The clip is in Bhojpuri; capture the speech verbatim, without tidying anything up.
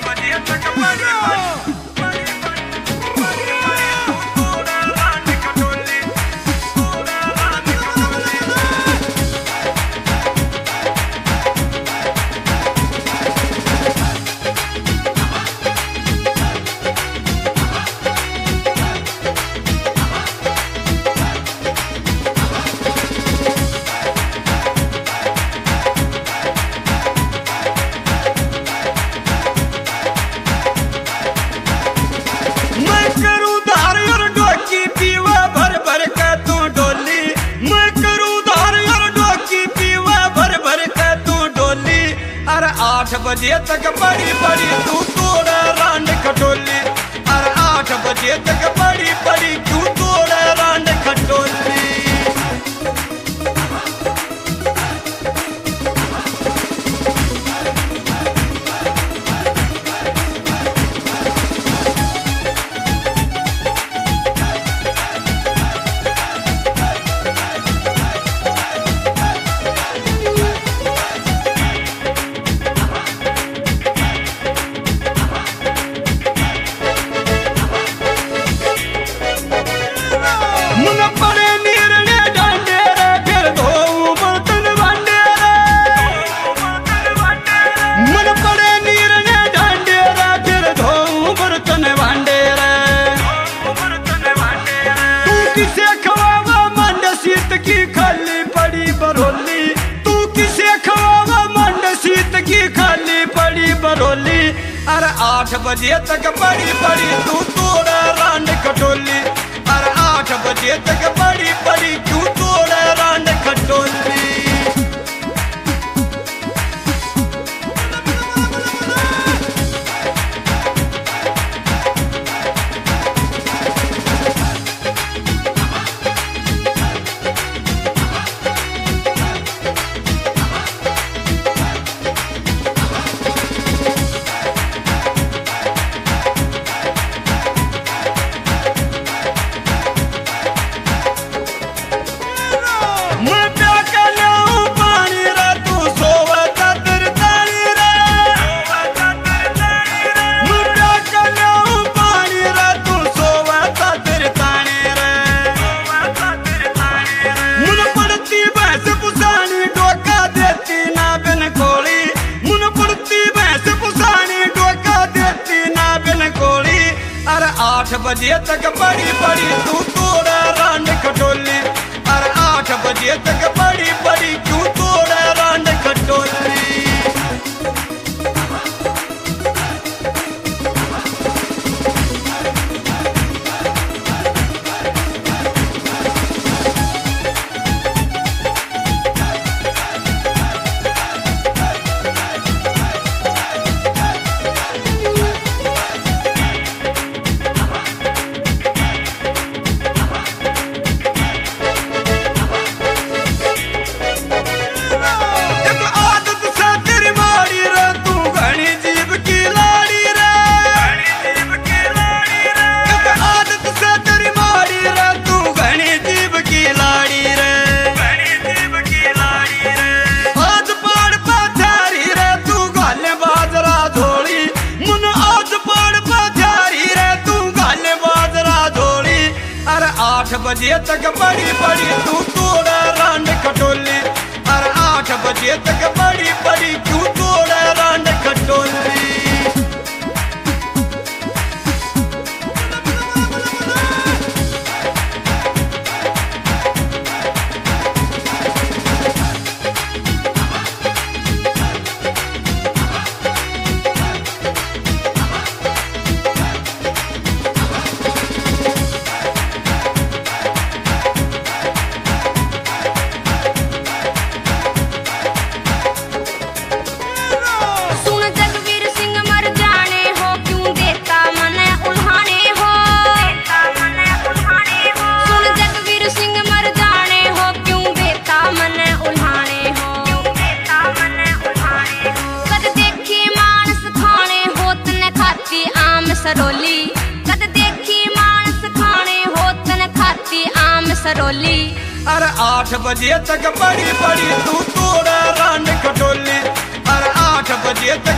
बजे तक बड़ी बड़ी आठ बजे तक बड़ी बड़ी तू तोड़ रांड खटोली। अरे आठ बजे तक बड़ी बड़ी तू तोड़ रांड खटोली। अरे आठ बजे तक बड़ी बड़ी तू तोड़ रांड खटोली। अरे आठ बजे तक बड़ी बड़ी तू तोड़ रांड खटोली। आठ बजे तक बड़ी बड़ी तू तोड़ रांड खटोली। अरे आठ बजे तक बड़ी बड़ी तू तोड़ रांड खटोली। आठ बजे तक बड़ी बड़ी तू तोड़ रांड खटोली। अरे आठ बजे तक बड़ी बड़ी तू तोड़ रांड खटोली। सरोली कद देखी मानस खाने होतन खाती आम सरोली। अरे आठ बजे तक बड़ी बड़ी तू तोड़ रांड खटोली। अरे आठ बजे तक